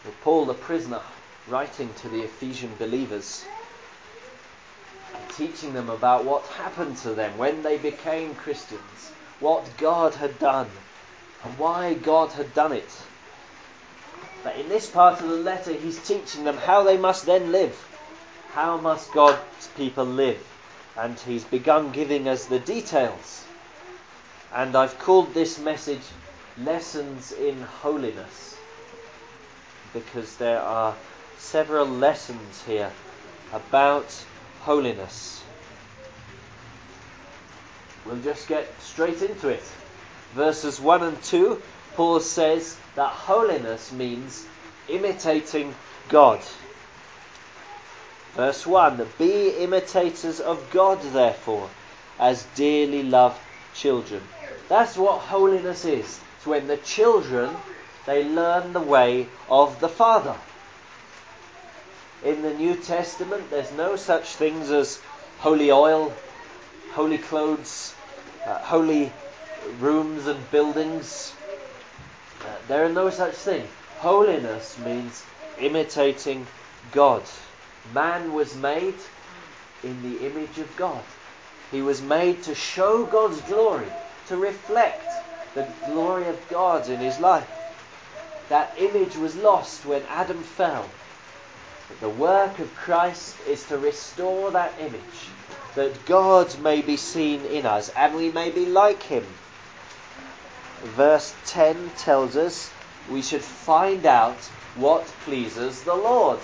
Paul the prisoner, writing to the Ephesian believers, teaching them about what happened to them when they became Christians, what God had done, and why God had done it. But in this part of the letter, he's teaching them how they must then live. How must God's people live? And he's begun giving us the details. And I've called this message Lessons in Holiness, because there are several lessons here about holiness. We'll just get straight into it. Verses 1 and 2, Paul says that holiness means imitating God. Verse 1, be imitators of God, therefore, as dearly loved children. That's what holiness is. It's when the children, they learn the way of the Father. In the New Testament, there's no such things as holy oil, holy clothes, holy rooms and buildings. There are no such thing. Holiness means imitating God. Man was made in the image of God. He was made to show God's glory, to reflect the glory of God in his life. That image was lost when Adam fell. But the work of Christ is to restore that image, that God may be seen in us and we may be like him. Verse 10 tells us we should find out what pleases the Lord.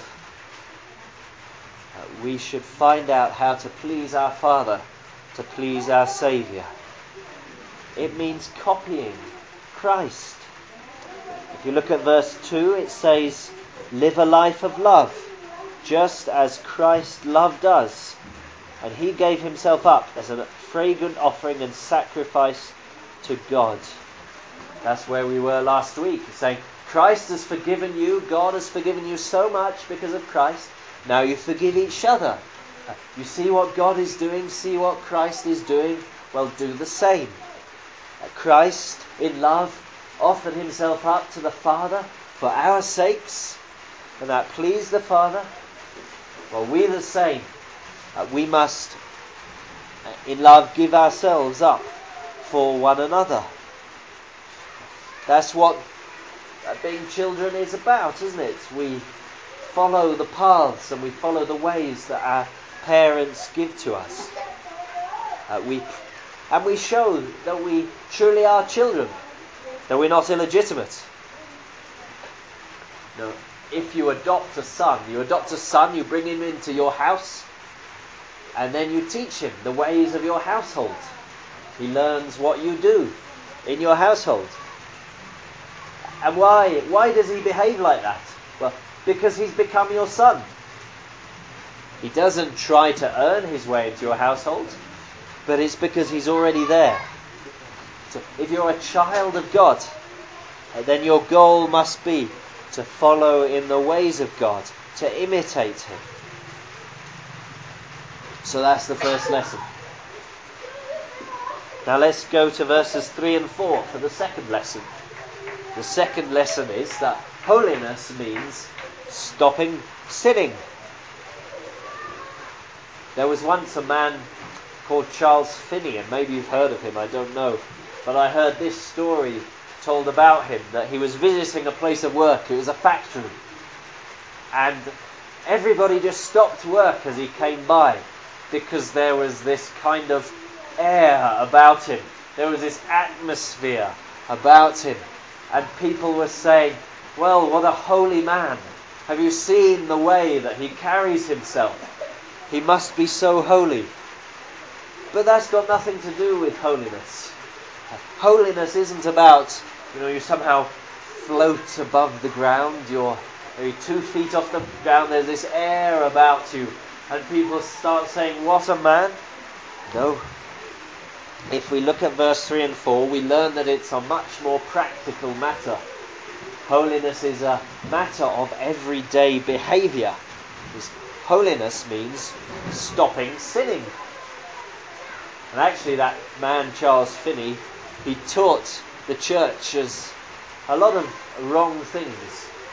We should find out how to please our Father, to please our Saviour. It means copying Christ. If you look at verse 2, it says, live a life of love, just as Christ loved us, and he gave himself up as a fragrant offering and sacrifice to God. That's where we were last week, saying Christ has forgiven you, God has forgiven you so much because of Christ. Now you forgive each other. You see what God is doing, see what Christ is doing, well, do the same. Christ, in love, offered himself up to the Father for our sakes, and that pleased the Father. Well, we the same. We must, in love, give ourselves up for one another. That's what being children is about, isn't it? We follow the paths and we follow the ways that our parents give to us. We show that we truly are children, that we're not illegitimate. No, if you adopt a son, you bring him into your house, and then you teach him the ways of your household. He learns what you do in your household. And why? Why does he behave like that? Well, because he's become your son. He doesn't try to earn his way into your household, but it's because he's already there. So if you're a child of God, then your goal must be to follow in the ways of God, to imitate him. So that's the first lesson. Now let's go to verses 3 and 4 for the second lesson. The second lesson is that holiness means stopping sinning. There was once a man called Charles Finney, and maybe you've heard of him, I don't know. But I heard this story told about him, that he was visiting a place of work. It was a factory. And everybody just stopped work as he came by, because there was this kind of air about him. There was this atmosphere about him. And people were saying, well, what a holy man. Have you seen the way that he carries himself? He must be so holy. But that's got nothing to do with holiness. Holiness isn't about, you somehow float above the ground. You're maybe 2 feet off the ground. There's this air about you. And people start saying, what a man. No. If we look at verse 3 and 4, we learn that it's a much more practical matter. Holiness is a matter of everyday behaviour. Holiness means stopping sinning. And actually that man, Charles Finney, he taught the church as a lot of wrong things.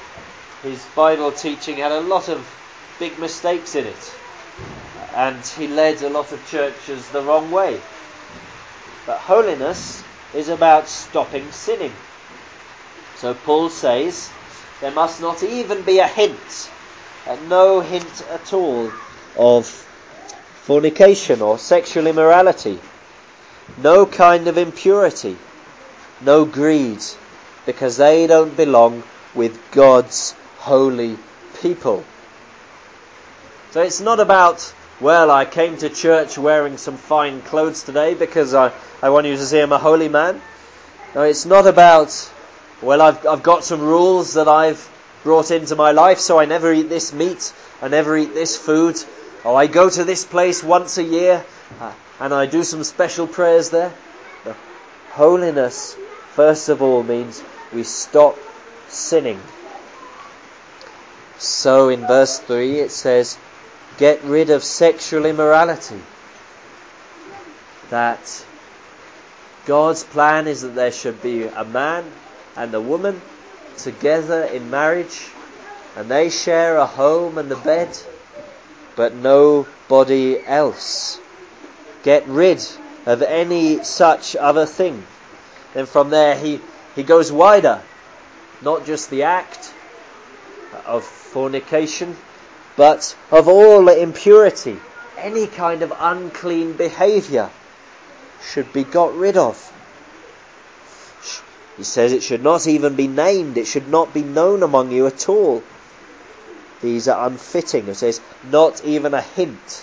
his Bible teaching had a lot of big mistakes in it, and he led a lot of churches the wrong way. But holiness is about stopping sinning. So Paul says there must not even be a hint, no hint at all, of fornication or sexual immorality, no kind of impurity, no greed, because they don't belong with God's holy people. So it's not about, well, I came to church wearing some fine clothes today because I want you to see I'm a holy man. No, it's not about, well, I've got some rules that I've brought into my life, so I never eat this meat, I never eat this food, or I go to this place once a year, and I do some special prayers there. No. Holiness, first of all, means we stop sinning. So in verse 3 it says, get rid of sexual immorality. That God's plan is that there should be a man and a woman together in marriage, and they share a home and a bed, but nobody else. Get rid of any such other thing. Then from there he goes wider. Not just the act of fornication, but of all impurity. Any kind of unclean behaviour should be got rid of. He says it should not even be named. It should not be known among you at all. These are unfitting. It says not even a hint.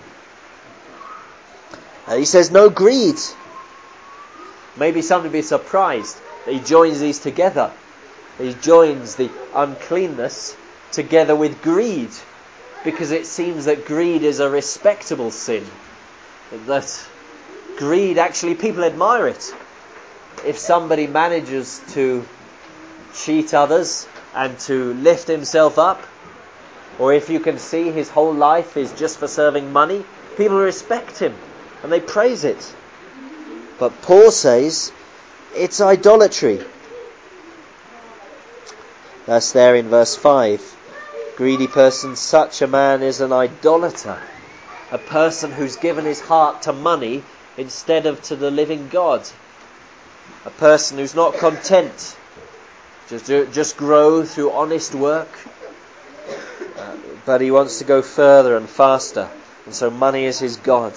He says no greed. Maybe somebody will be surprised that he joins these together. He joins the uncleanness together with greed, because it seems that greed is a respectable sin. That greed, actually, people admire it. If somebody manages to cheat others and to lift himself up, or if you can see his whole life is just for serving money, people respect him and they praise it. But Paul says it's idolatry. That's there in verse 5. Greedy person, such a man is an idolater. A person who's given his heart to money instead of to the living God. A person who's not content to just grow through honest work, but he wants to go further and faster, and so money is his God.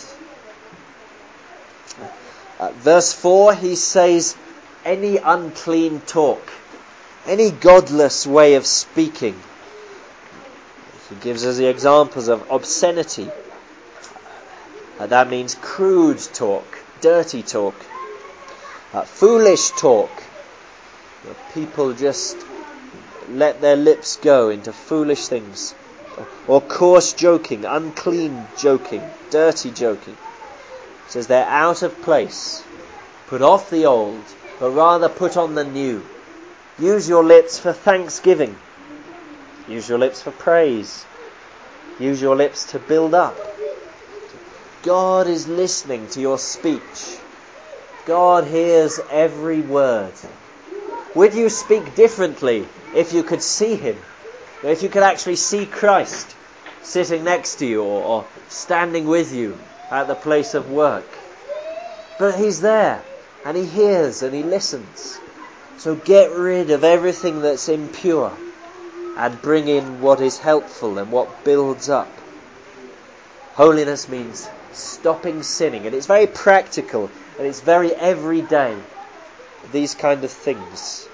Verse 4, he says, any unclean talk, any godless way of speaking. He gives us the examples of obscenity. That means crude talk, dirty talk, foolish talk. People just let their lips go into foolish things. Or coarse joking, unclean joking, dirty joking. It says they're out of place. Put off the old, but rather put on the new. Use your lips for thanksgiving. Use your lips for praise. Use your lips to build up. God is listening to your speech. God hears every word. Would you speak differently if you could see him? If you could actually see Christ sitting next to you or standing with you at the place of work? But he's there and he hears and he listens. So get rid of everything that's impure and bring in what is helpful and what builds up. Holiness means stopping sinning, and it's very practical and it's very everyday. These kind of things.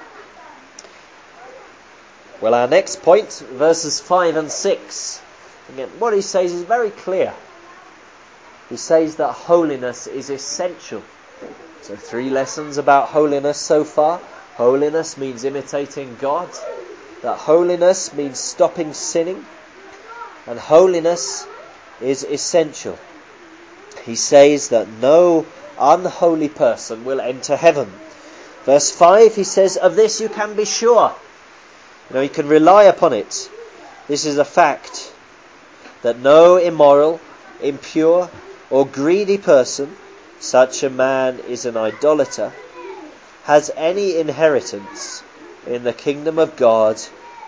Well, our next point, verses 5 and 6. Again, what he says is very clear. He says that holiness is essential. So 3 lessons about holiness so far. Holiness means imitating God. That holiness means stopping sinning. And holiness is essential. He says that no unholy person will enter heaven. Verse 5, he says, of this you can be sure. You can rely upon it. This is a fact, that no immoral, impure, or greedy person, such a man is an idolater, has any inheritance in the kingdom of God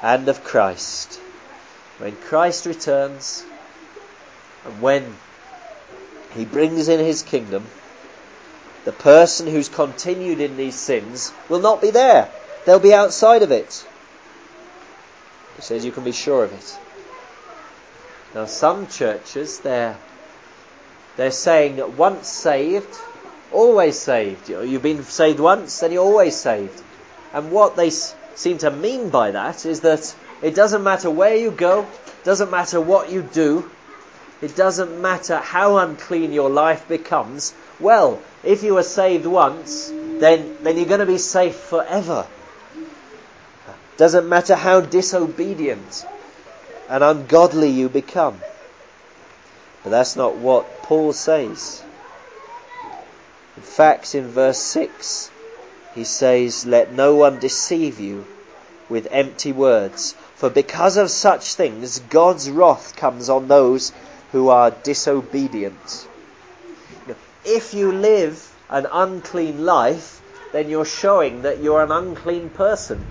and of Christ. When Christ returns and when he brings in his kingdom, the person who's continued in these sins will not be there. They'll be outside of it. He says you can be sure of it. Now some churches, they're saying once saved, always saved. You've been saved once, then you're always saved. And what they seem to mean by that is that it doesn't matter where you go, doesn't matter what you do, it doesn't matter how unclean your life becomes. Well, if you were saved once, then you're going to be safe forever. Doesn't matter how disobedient and ungodly you become. But that's not what Paul says. In fact, in verse 6, he says, "Let no one deceive you with empty words, for because of such things God's wrath comes on those who are disobedient." If you live an unclean life, then you're showing that you're an unclean person.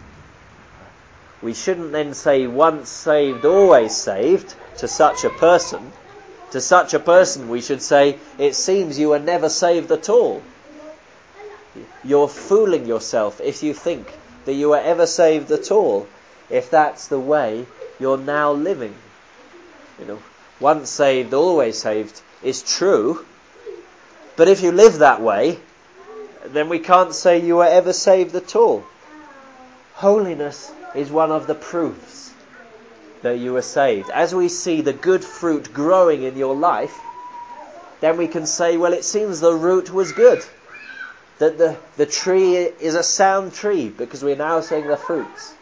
We shouldn't then say once saved, always saved to such a person. To such a person we should say, it seems you were never saved at all. You're fooling yourself if you think that you were ever saved at all, if that's the way you're now living. Once saved, always saved is true, but if you live that way, then we can't say you were ever saved at all. Holiness is one of the proofs that you were saved. As we see the good fruit growing in your life, then we can say, well, it seems the root was good. That the tree is a sound tree, because we're now seeing the fruits.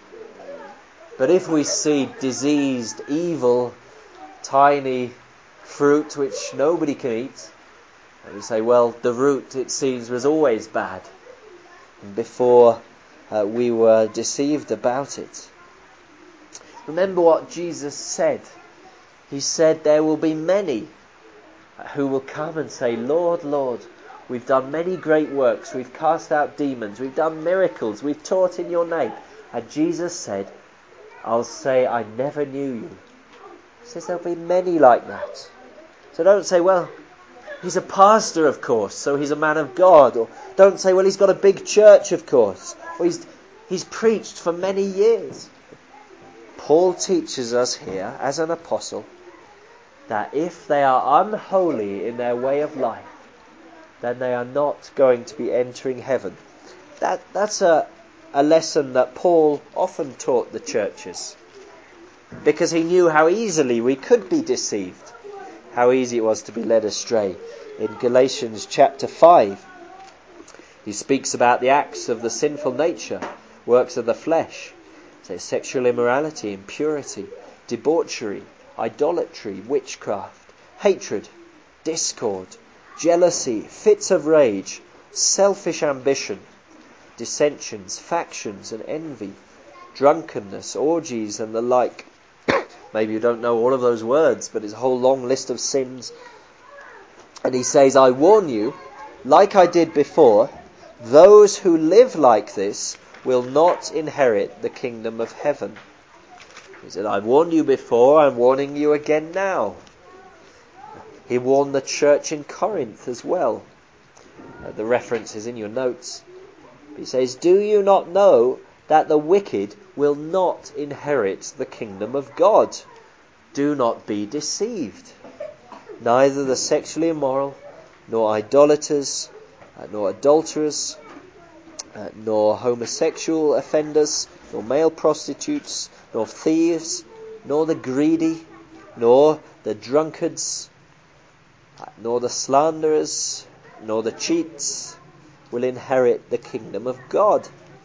But if we see diseased, evil, tiny fruit which nobody can eat, and we say, well, the root, it seems, was always bad. And before we were deceived about it. Remember what Jesus said. He said there will be many who will come and say, "Lord, Lord, we've done many great works, we've cast out demons, we've done miracles, we've taught in your name." And Jesus said, "I'll say, I never knew you." He says there'll be many like that. So don't say, well, he's a pastor, of course, so he's a man of God. Or don't say, well, he's got a big church, of course. Or he's preached for many years. Paul teaches us here, as an apostle, that if they are unholy in their way of life, then they are not going to be entering heaven. That's a lesson that Paul often taught the churches, because he knew how easily we could be deceived, how easy it was to be led astray. In Galatians chapter 5, he speaks about the acts of the sinful nature, works of the flesh. So sexual immorality, impurity, debauchery, idolatry, witchcraft, hatred, discord, jealousy, fits of rage, selfish ambition, dissensions, factions and envy, drunkenness, orgies and the like. Maybe you don't know all of those words, but it's a whole long list of sins. And he says, "I warn you, like I did before, those who live like this will not inherit the kingdom of heaven." He said, "I warned you before, I'm warning you again now." He warned the church in Corinth as well. The reference is in your notes. He says, "Do you not know that the wicked will not inherit the kingdom of God? Do not be deceived. Neither the sexually immoral, nor idolaters, nor adulterers, nor homosexual offenders, nor male prostitutes, nor thieves, nor the greedy, nor the drunkards, nor the slanderers, nor the cheats will inherit the kingdom of God."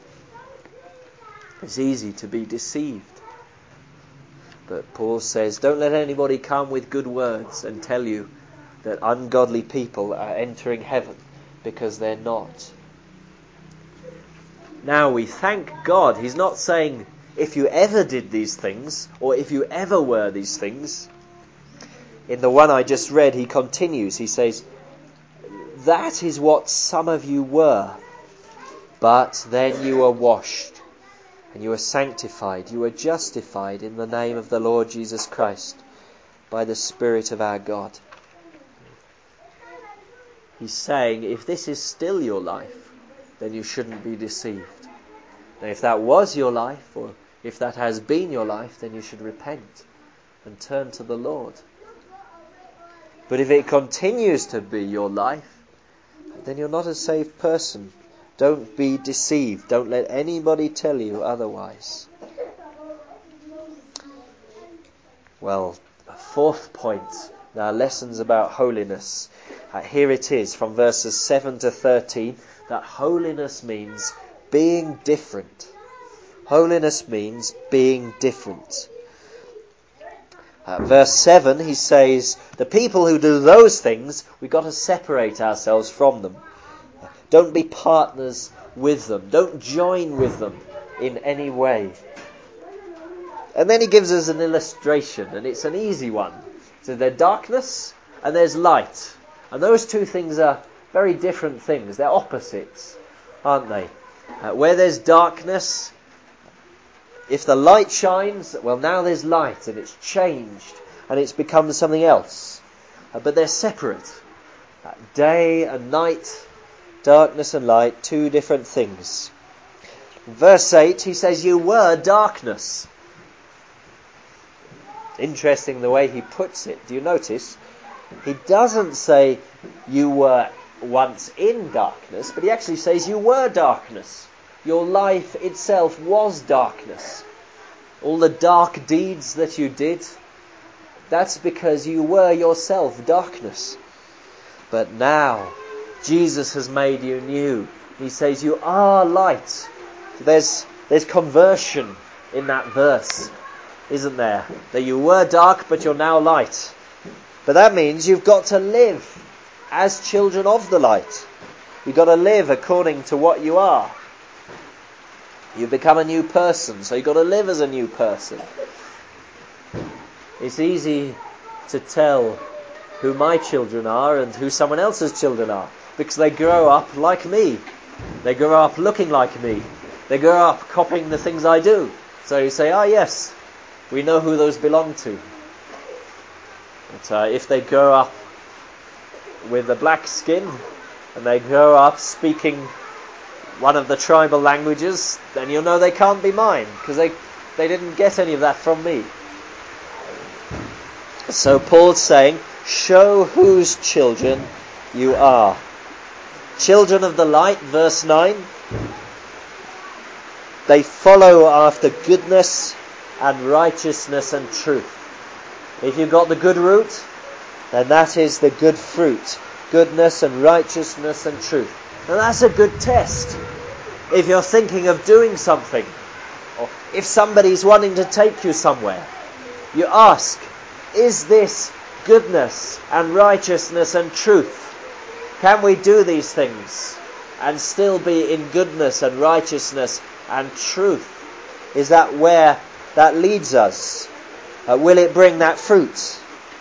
It's easy to be deceived. But Paul says, don't let anybody come with good words and tell you that ungodly people are entering heaven, because they're not. Now we thank God. He's not saying if you ever did these things, or if you ever were these things. In the one I just read, he continues. He says, that is what some of you were, but then you were washed, And you are sanctified, you are justified in the name of the Lord Jesus Christ by the Spirit of our God. He's saying, if this is still your life, then you shouldn't be deceived. Now, if that was your life, or if that has been your life, then you should repent and turn to the Lord. But if it continues to be your life, then you're not a saved person. Don't be deceived. Don't let anybody tell you otherwise. Well, a fourth point, now lessons about holiness. Here it is from verses 7 to 13, that holiness means being different. Holiness means being different. Verse 7, he says, the people who do those things, we've got to separate ourselves from them. Don't be partners with them. Don't join with them in any way. And then he gives us an illustration, and it's an easy one. So there's darkness and there's light. And those two things are very different things. They're opposites, aren't they? Where there's darkness, if the light shines, well, now there's light, and it's changed, and it's become something else. But they're separate. Day and night, darkness and light, two different things. Verse 8, he says, you were darkness. Interesting the way he puts it. Do you notice? He doesn't say you were once in darkness, but he actually says you were darkness. Your life itself was darkness. All the dark deeds that you did, that's because you were yourself darkness. But now, Jesus has made you new. He says you are light. There's conversion in that verse, isn't there? That you were dark, but you're now light. But that means you've got to live as children of the light. You've got to live according to what you are. You become a new person, so you've got to live as a new person. It's easy to tell who my children are and who someone else's children are, because they grow up like me. They grow up looking like me. They grow up copying the things I do. So you say, yes, we know who those belong to. But if they grow up with a black skin and they grow up speaking one of the tribal languages, then you'll know they can't be mine, because they didn't get any of that from me. So Paul's saying, show whose children you are. Children of the light, verse 9. They follow after goodness and righteousness and truth. If you've got the good root, then that is the good fruit. Goodness and righteousness and truth. Now that's a good test. If you're thinking of doing something, or if somebody's wanting to take you somewhere, you ask, is this goodness and righteousness and truth? Can we do these things and still be in goodness and righteousness and truth? Is that where that leads us? Will it bring that fruit?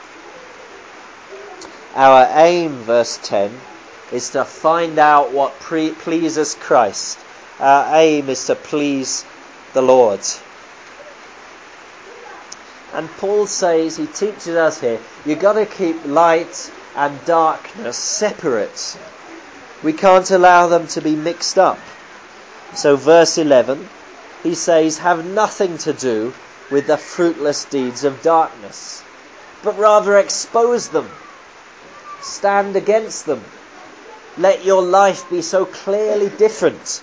Our aim, verse 10, is to find out what pleases Christ. Our aim is to please the Lord. And Paul says, he teaches us here, you've got to keep light and darkness separate. We can't allow them to be mixed up. So verse 11, he says, have nothing to do with the fruitless deeds of darkness, but rather expose them. Stand against them. Let your life be so clearly different.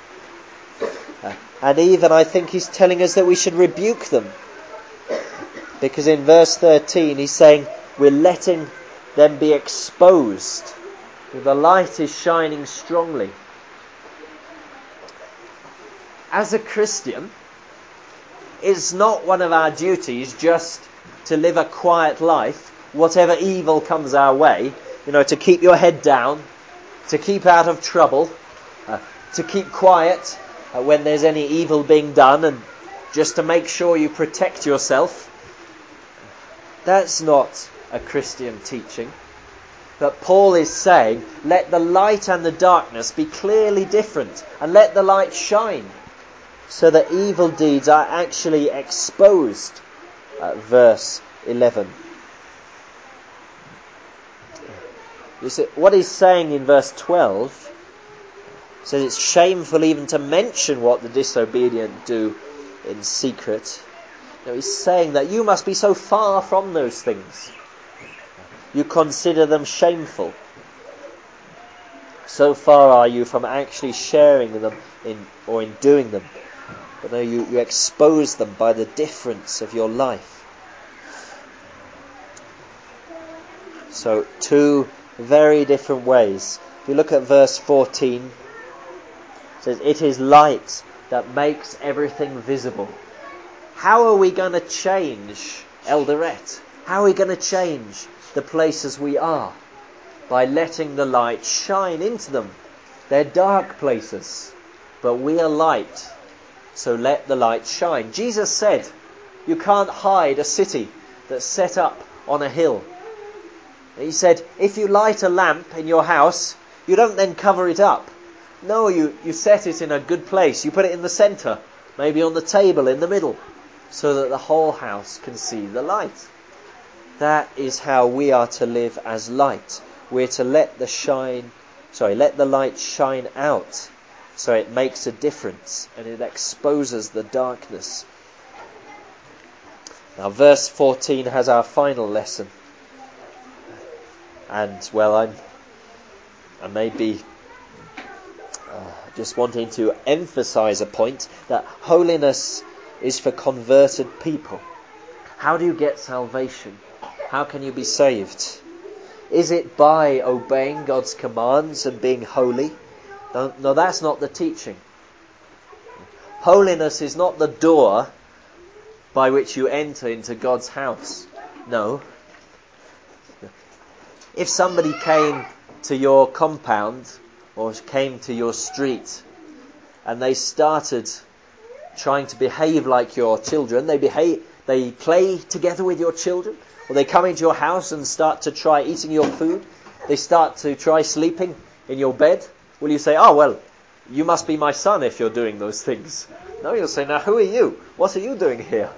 And even I think he's telling us that we should rebuke them. Because in verse 13 he's saying we're letting them be exposed. The light is shining strongly. As a Christian, it's not one of our duties just to live a quiet life, whatever evil comes our way, to keep your head down, to keep out of trouble, to keep quiet when there's any evil being done, and just to make sure you protect yourself. That's not a Christian teaching. But Paul is saying, let the light and the darkness be clearly different, and let the light shine. so that evil deeds are actually exposed. Verse 11. You see, what he's saying in verse 12 says it's shameful even to mention what the disobedient do in secret. He's saying that you must be so far from those things. You consider them shameful. So far are you from actually sharing them in doing them. But no, you expose them by the difference of your life. So, two very different ways. If you look at verse 14, it says, it is light that makes everything visible. How are we going to change Eldoret? How are we going to change the places we are? By letting the light shine into them. They're dark places, but we are light, so let the light shine. Jesus said, you can't hide a city that's set up on a hill. He said, if you light a lamp in your house, you don't then cover it up. No, you set it in a good place. You put it in the centre, maybe on the table in the middle, so that the whole house can see the light. That is how we are to live as light. We're to let the light shine out, so it makes a difference and it exposes the darkness. Now, verse 14 has our final lesson. And, well, I may be just wanting to emphasize a point, that holiness is for converted people. How do you get salvation? How can you be saved? Is it by obeying God's commands and being holy? No, that's not the teaching. Holiness is not the door by which you enter into God's house. No. If somebody came to your compound or came to your street and they started trying to behave like your children, they play together with your children, or they come into your house and start to try eating your food, they start to try sleeping in your bed, will you say, oh, well, you must be my son if you're doing those things? No, you'll say, now who are you? What are you doing here?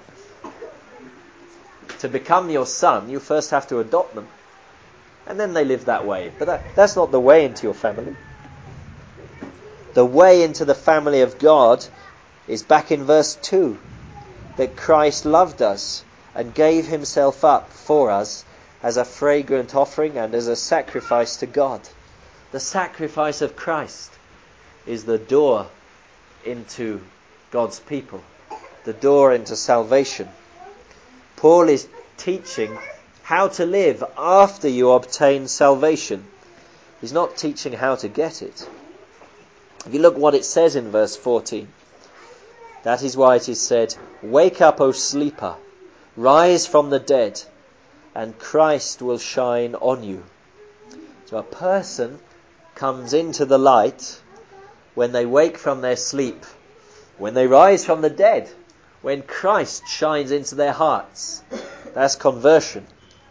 To become your son, you first have to adopt them. And then they live that way. But that's not the way into your family. The way into the family of God is back in verse 2. That Christ loved us and gave himself up for us as a fragrant offering and as a sacrifice to God. The sacrifice of Christ is the door into God's people. The door into salvation. Paul is teaching how to live after you obtain salvation. He's not teaching how to get it. If you look what it says in verse 14, that is why it is said, wake up, O sleeper, rise from the dead, and Christ will shine on you. So a person comes into the light when they wake from their sleep, when they rise from the dead, when Christ shines into their hearts. That's conversion.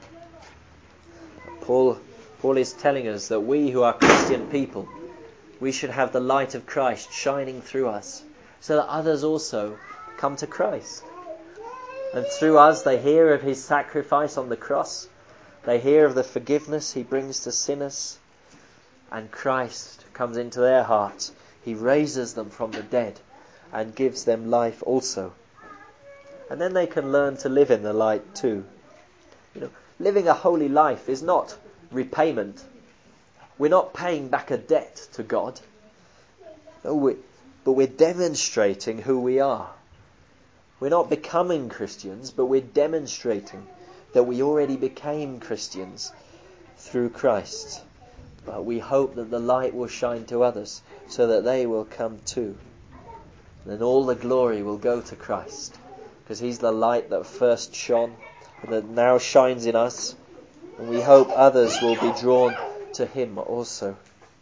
Paul is telling us that we who are Christian people, we should have the light of Christ shining through us, so that others also come to Christ. And through us they hear of his sacrifice on the cross, they hear of the forgiveness he brings to sinners, and Christ comes into their hearts. He raises them from the dead and gives them life also. And then they can learn to live in the light too. Living a holy life is not repayment. We're not paying back a debt to God. No, but we're demonstrating who we are. We're not becoming Christians, but we're demonstrating that we already became Christians through Christ. But we hope that the light will shine to others so that they will come too. Then all the glory will go to Christ, because he's the light that first shone, that now shines in us, and we hope others will be drawn to him also.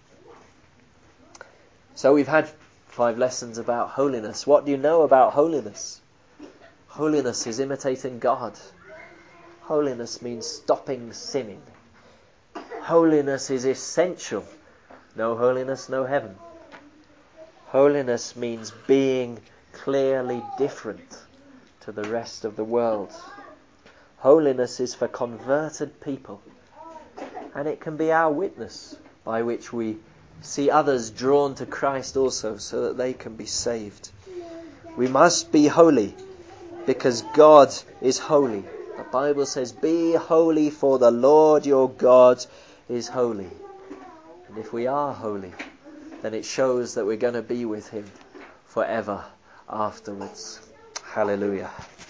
So we've had 5 lessons about holiness. What do you know about holiness? Holiness is imitating God. Holiness means stopping sinning. Holiness is essential. No holiness, no heaven. Holiness means being clearly different to the rest of the world. Holiness is for converted people, and it can be our witness by which we see others drawn to Christ also, so that they can be saved. We must be holy because God is holy. The Bible says, "Be holy, for the Lord your God is holy." And if we are holy, then it shows that we're going to be with him forever afterwards. Hallelujah.